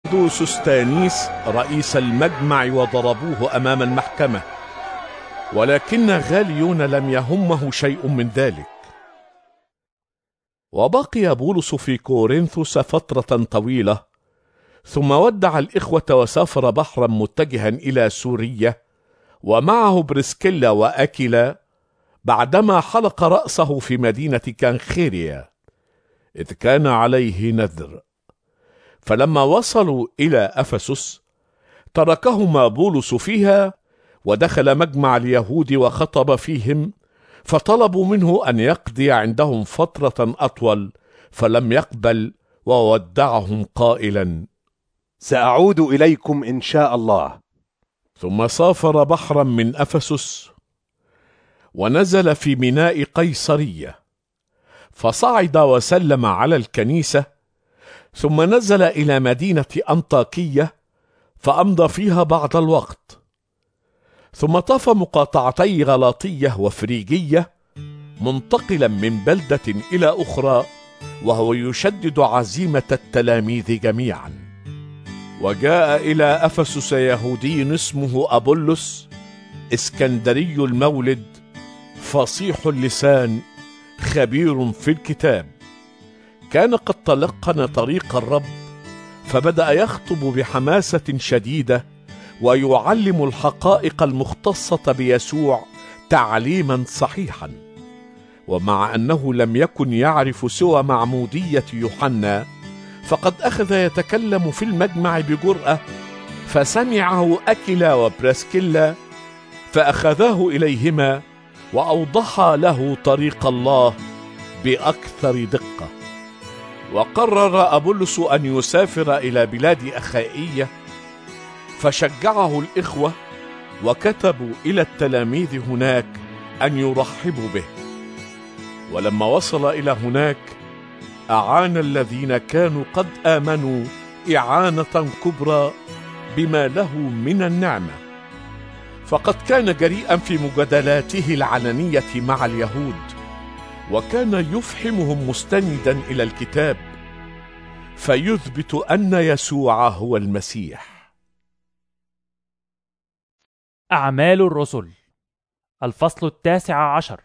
سوستانيس رئيس المجمع وضربوه أمام المحكمة، ولكن غاليون لم يهمه شيء من ذلك. وبقي بولس في كورنثوس فترة طويلة، ثم ودع الإخوة وسافر بحرا متجها إلى سوريا، ومعه بريسكيلا وأكيلا، بعدما حلق رأسه في مدينة كانخيريا إذ كان عليه نذر. فلما وصلوا إلى أفسس تركهما بولس فيها، ودخل مجمع اليهود وخطب فيهم، فطلبوا منه أن يقضي عندهم فترة أطول، فلم يقبل، وودعهم قائلا: سأعود إليكم إن شاء الله. ثم سافر بحرا من أفسس ونزل في ميناء قيصرية، فصعد وسلم على الكنيسة، ثم نزل إلى مدينة أنطاكية فأمضى فيها بعض الوقت، ثم طاف مقاطعتي غلاطية وفريجية، منتقلا من بلدة إلى أخرى، وهو يشدد عزيمة التلاميذ جميعا. وجاء إلى أفسس يهودي اسمه أبولس، اسكندري المولد، فصيح اللسان، خبير في الكتاب. كان قد تلقن طريق الرب، فبدأ يخطب بحماسة شديدة، ويعلم الحقائق المختصة بيسوع تعليما صحيحا. ومع أنه لم يكن يعرف سوى معمودية يوحنا، فقد أخذ يتكلم في المجمع بجرأة، فسمعه أكيلا وبريسكيلا، فأخذاه إليهما وأوضحا له طريق الله بأكثر دقة. وقرر أبولس أن يسافر إلى بلاد أخائية، فشجعه الإخوة وكتبوا إلى التلاميذ هناك أن يرحبوا به. ولما وصل إلى هناك أعان الذين كانوا قد آمنوا إعانة كبرى بما له من النعمة، فقد كان جريئا في مجادلاته العلنية مع اليهود، وكان يفحمهم مستندا إلى الكتاب، فيثبت أن يسوع هو المسيح. أعمال الرسل الفصل 19.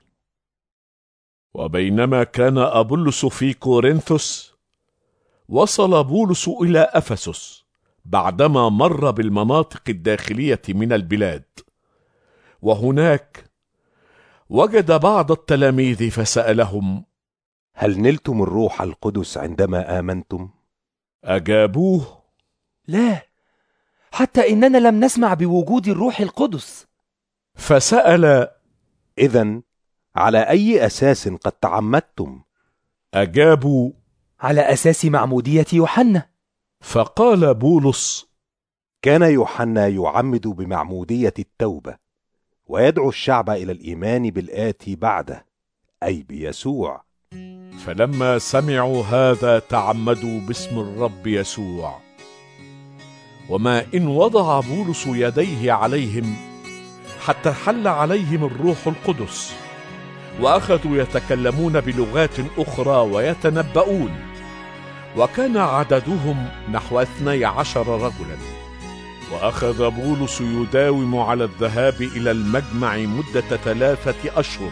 وبينما كان أبولس في كورنثوس، وصل بولس إلى أفسس بعدما مر بالمناطق الداخلية من البلاد، وهناك وجد بعض التلاميذ فسألهم: هل نلتم الروح القدس عندما آمنتم؟ أجابوه: لا، حتى إننا لم نسمع بوجود الروح القدس. فسأل: إذن على أي أساس قد تعمدتم؟ أجابوا: على أساس معمودية يوحنا. فقال بولس: كان يوحنا يعمد بمعمودية التوبة، ويدعو الشعب إلى الإيمان بالآتي بعده، أي بيسوع. فلما سمعوا هذا تعمدوا باسم الرب يسوع. وما إن وضع بولس يديه عليهم حتى حل عليهم الروح القدس، وأخذوا يتكلمون بلغات أخرى ويتنبؤون، وكان عددهم نحو 12 رجلا. وأخذ بولس يداوم على الذهاب إلى المجمع مدة 3 أشهر،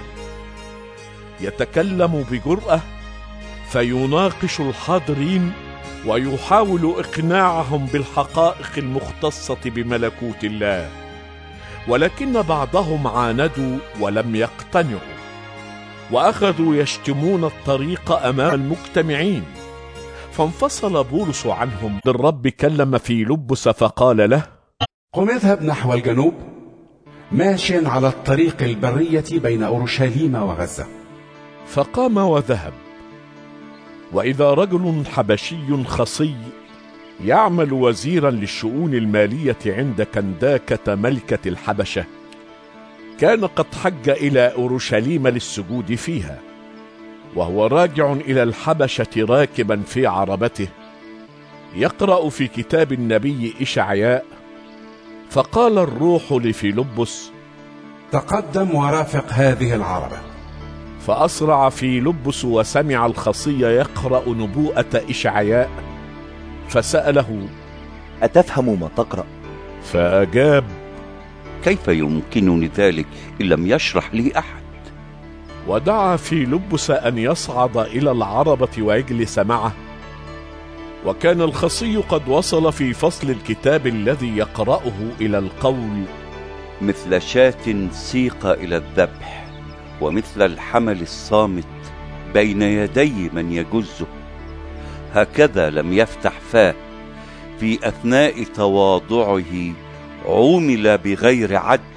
يتكلم بجرأة، فيناقش الحاضرين ويحاول إقناعهم بالحقائق المختصة بملكوت الله، ولكن بعضهم عاندوا ولم يقتنعوا، وأخذوا يشتمون الطريق أمام المجتمعين. فانفصل بولس عنهم. الرب كلم فيلبس فقال له: قم اذهب نحو الجنوب، ماشيا على الطريق البرية بين أورشليم وغزة. فقام وذهب. وإذا رجل حبشي خصي يعمل وزيرا للشؤون المالية عند كنداكة ملكة الحبشة، كان قد حج إلى أورشليم للسجود فيها، وهو راجع إلى الحبشة راكبا في عربته يقرأ في كتاب النبي إشعياء، فقال الروح لفيلبس: تقدم ورافق هذه العربة. فأسرع فيلبس وسمع الخصي يقرأ نبوءة إشعياء، فسأله: أتفهم ما تقرأ؟ فأجاب: كيف يمكنني ذلك إن لم يشرح لي أحد؟ ودعا فيلبس أن يصعد إلى العربة ويجلس معه. وكان الخصي قد وصل في فصل الكتاب الذي يقرأه إلى القول: مثل شاة سيق إلى الذبح، ومثل الحمل الصامت بين يدي من يجزه، هكذا لم يفتح فاه. في أثناء تواضعه عومل بغير عدل،